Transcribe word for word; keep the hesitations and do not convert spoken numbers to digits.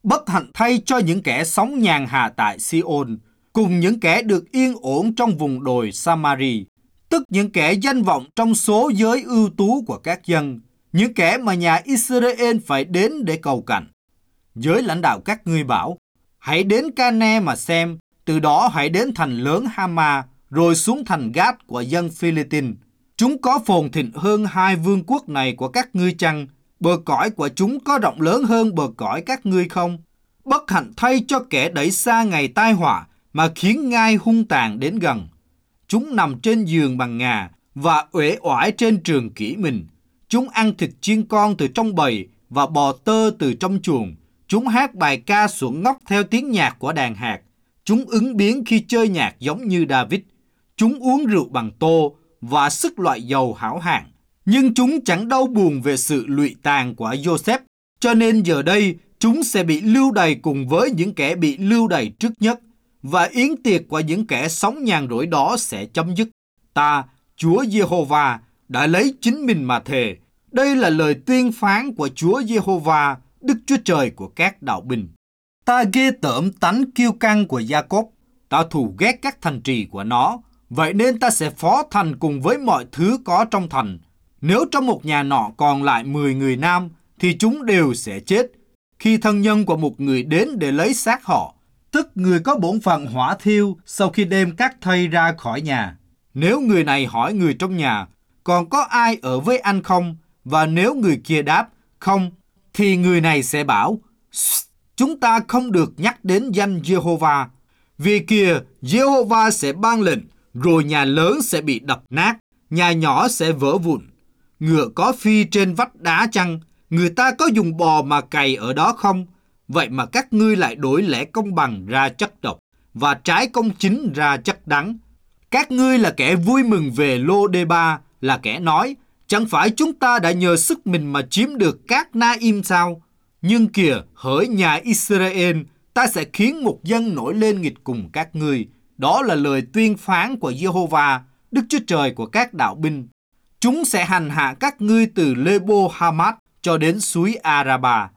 Bất hạnh thay cho những kẻ sống nhàn hạ tại Siôn, cùng những kẻ được yên ổn trong vùng đồi Samari, tức những kẻ danh vọng trong số giới ưu tú của các dân, những kẻ mà nhà Israel phải đến để cầu cạnh. Giới lãnh đạo các ngươi bảo, hãy đến Ca-ne mà xem, từ đó hãy đến thành lớn Hama, rồi xuống thành Gát của dân Philippines. Chúng có phồn thịnh hơn hai vương quốc này của các ngươi chăng? Bờ cõi của chúng có rộng lớn hơn bờ cõi các ngươi không? Bất hạnh thay cho kẻ đẩy xa ngày tai họa mà khiến ngai hung tàn đến gần. Chúng nằm trên giường bằng ngà và uể oải trên trường kỹ mình. Chúng ăn thịt chiên con từ trong bầy và bò tơ từ trong chuồng. Chúng hát bài ca xuẩn ngóc theo tiếng nhạc của đàn hạt. Chúng ứng biến khi chơi nhạc giống như David. Chúng uống rượu bằng tô và sức loại dầu hảo hạng. Nhưng chúng chẳng đau buồn về sự lụy tàn của Joseph, cho nên giờ đây chúng sẽ bị lưu đày cùng với những kẻ bị lưu đày trước nhất, và yến tiệc của những kẻ sống nhàn rỗi đó sẽ chấm dứt. Ta, Chúa Giê-hô-va, đã lấy chính mình mà thề. Đây là lời tuyên phán của Chúa Giê-hô-va, Đức Chúa Trời của các đạo binh. Ta ghê tởm tánh kiêu căng của Gia-cốp, ta thù ghét các thành trì của nó, vậy nên ta sẽ phó thành cùng với mọi thứ có trong thành. Nếu trong một nhà nọ còn lại mười người nam, thì chúng đều sẽ chết. Khi thân nhân của một người đến để lấy xác họ, tức người có bổn phận hỏa thiêu sau khi đem các thây ra khỏi nhà. Nếu người này hỏi người trong nhà, còn có ai ở với anh không? Và nếu người kia đáp, không, thì người này sẽ bảo, chúng ta không được nhắc đến danh Giê-hô-va. Vì kìa, Giê-hô-va sẽ ban lệnh, rồi nhà lớn sẽ bị đập nát, nhà nhỏ sẽ vỡ vụn. Ngựa có phi trên vách đá chăng? Người ta có dùng bò mà cày ở đó không? Vậy mà các ngươi lại đổi lẽ công bằng ra chất độc, và trái công chính ra chất đắng. Các ngươi là kẻ vui mừng về Lô-đê-ba, là kẻ nói, chẳng phải chúng ta đã nhờ sức mình mà chiếm được các Na-im sao? Nhưng kìa, hỡi nhà Israel, ta sẽ khiến một dân nổi lên nghịch cùng các ngươi. Đó là lời tuyên phán của Giê-hô-va, Đức Chúa Trời của các đạo binh. Chúng sẽ hành hạ các ngươi từ Lê-bô-ha-mát cho đến suối A-ra-ba.